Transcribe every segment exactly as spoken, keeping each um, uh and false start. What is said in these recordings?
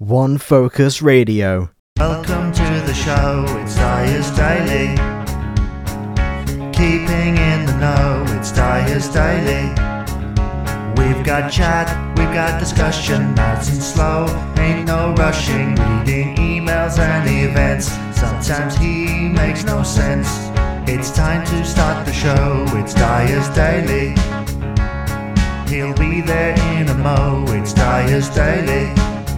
One Focus Radio. Welcome to the show, it's Dyer's Daily. Keeping in the know, it's Dyer's Daily. We've got chat, we've got discussion, nice and slow, ain't no rushing, reading emails and events. Sometimes he makes no sense. It's time to start the show, it's Dyer's Daily. He'll be there in a mo, it's Dyer's Daily.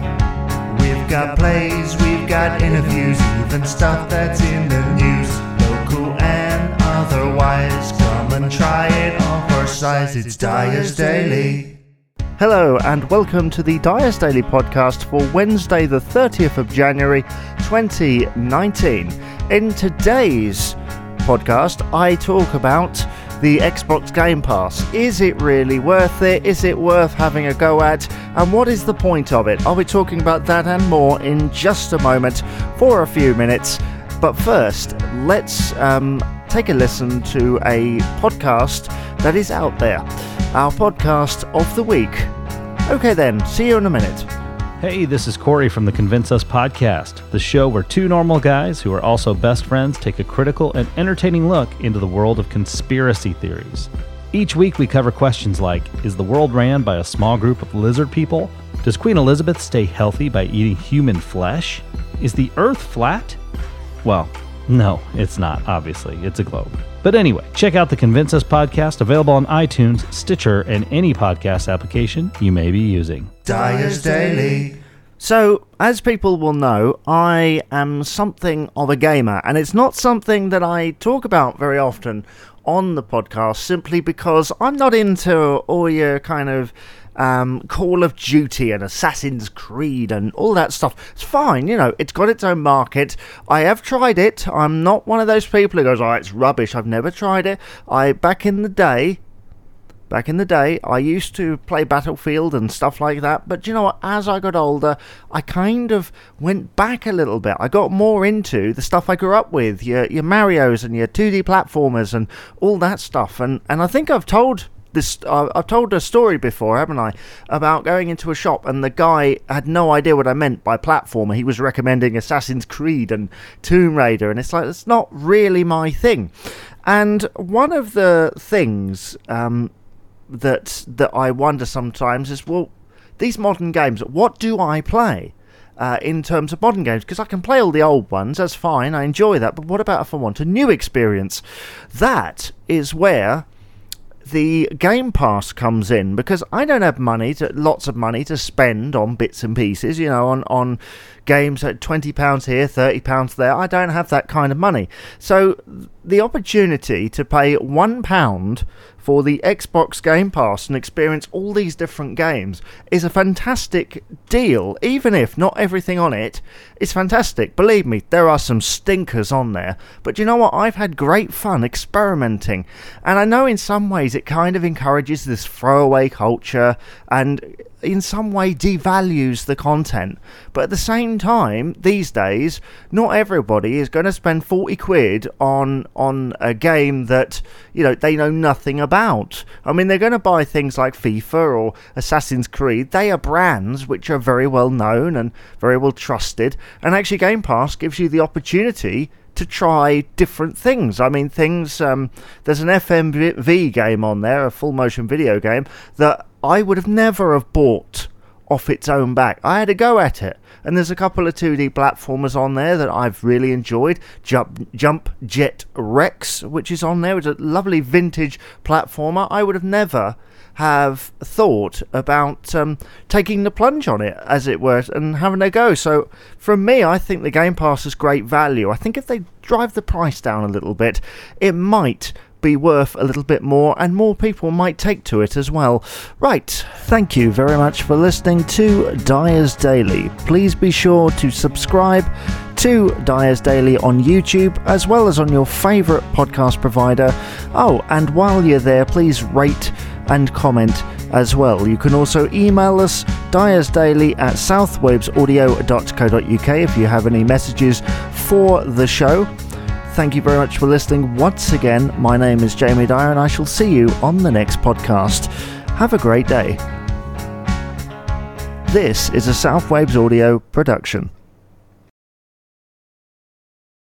We've got plays, we've got interviews, even stuff that's in the news. Local and otherwise, come and try it on for size, it's Dyer's Daily. Hello and welcome to the Dyer's Daily podcast for Wednesday the thirtieth of January twenty nineteen. In today's podcast I talk about the Xbox Game Pass. Is it really worth it? Is it worth having a go at? And what is the point of it? I'll be talking about that and more in just a moment for a few minutes. But first, let's um, take a listen to a podcast that is out there. Our podcast of the week. Okay then, see you in a minute. Hey, this is Corey from the Convince Us podcast, the show where two normal guys who are also best friends take a critical and entertaining look into the world of conspiracy theories. Each week we cover questions like, is the world ran by a small group of lizard people? Does Queen Elizabeth stay healthy by eating human flesh? Is the Earth flat? Well, no, it's not, obviously. It's a globe. But anyway, check out the Convince Us podcast, available on iTunes, Stitcher, and any podcast application you may be using. Dyer's Daily. So, as people will know, I am something of a gamer, and it's not something that I talk about very often on the podcast, simply because I'm not into all your kind of um, Call of Duty and Assassin's Creed and all that stuff. It's fine, you know, it's got its own market. I have tried it. I'm not one of those people who goes, oh, it's rubbish. I've never tried it. I, back in the day, Back in the day, I used to play Battlefield and stuff like that, but you know what, as I got older, I kind of went back a little bit. I got more into the stuff I grew up with, your your Marios and your two D platformers and all that stuff, and, and I think I've told this, uh, I've told a story before, haven't I, about going into a shop and the guy had no idea what I meant by platformer. He was recommending Assassin's Creed and Tomb Raider, and it's like, it's not really my thing. And one of the things um, that that I wonder sometimes is, well, these modern games, what do I play uh, in terms of modern games? Because I can play all the old ones, that's fine, I enjoy that, but what about if I want a new experience? That is where the Game Pass comes in, because I don't have money, to, lots of money to spend on bits and pieces, you know, on, on games at twenty pounds here, thirty pounds there. I don't have that kind of money. So the opportunity to pay one pound for the Xbox Game Pass and experience all these different games is a fantastic deal, even if not everything on it is fantastic. Believe me, there are some stinkers on there, but you know what? I've had great fun experimenting, and I know in some ways it kind of encourages this throwaway culture and in some way devalues the content, but at the same time, these days, not everybody is going to spend forty quid on on a game that, you know, they know nothing about. I mean, they're going to buy things like FIFA or Assassin's Creed. They are brands which are very well known and very well trusted, and actually Game Pass gives you the opportunity to try different things. I mean, things, um, there's an F M V game on there, a full motion video game, that I would have never have bought off its own back. I had a go at it, and there's a couple of two D platformers on there that I've really enjoyed. Jump, Jump Jet Rex, which is on there, it's a lovely vintage platformer. I would have never have thought about um, taking the plunge on it, as it were, and having a go. So from me, I think the Game Pass is great value. I think if they drive the price down a little bit, it might be worth a little bit more, and more people might take to it as well. Right, thank you very much for listening to Dyer's Daily. Please be sure to subscribe to Dyer's Daily on YouTube, as well as on your favourite podcast provider. Oh, and while you're there, please rate and comment as well. You can also email us, dyersdaily at southwavesaudio dot co dot uk, if you have any messages for the show. Thank you very much for listening once again. My name is Jamie Dyer, and I shall see you on the next podcast. Have a great day. This is a Southwaves Audio production.